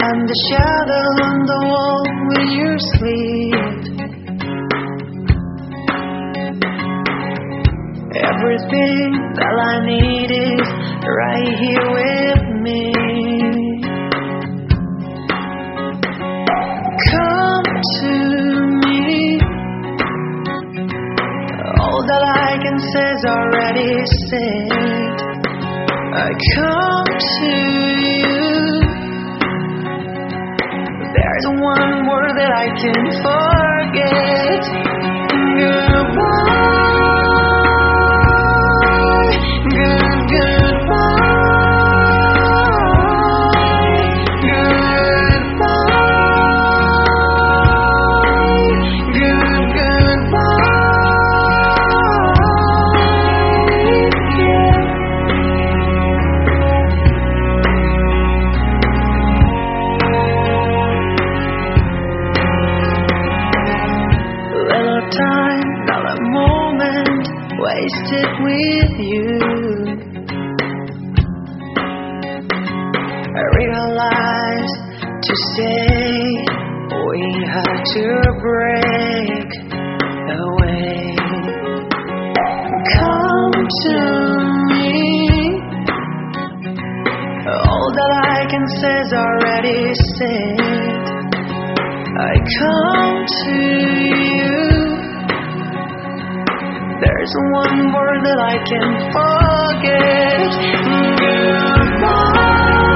I'm the shadow on the wall when you sleep. Everything that I need is right here with me. Come to me. All that I can say is already said. I come to you. There's one word that I can't forget. Goodbye. Time, not a moment wasted with you. I realize to say we had to break away. Come to me. All that I can say is already said. I come to you. There's one word that I can't forget. Goodbye.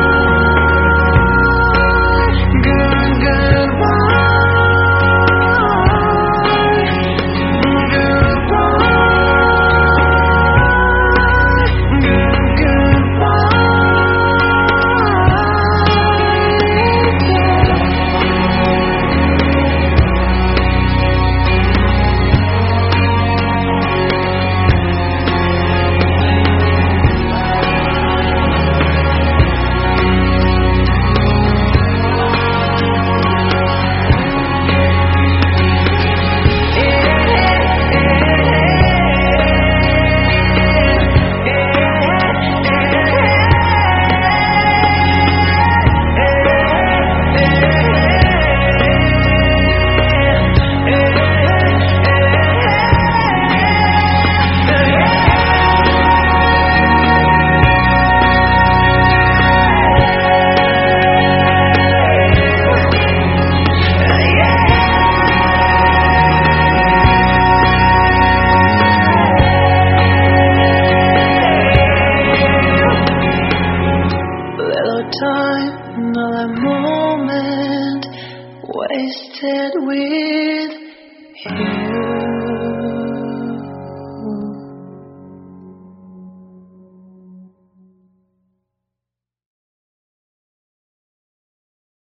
Time, not a moment wasted with you.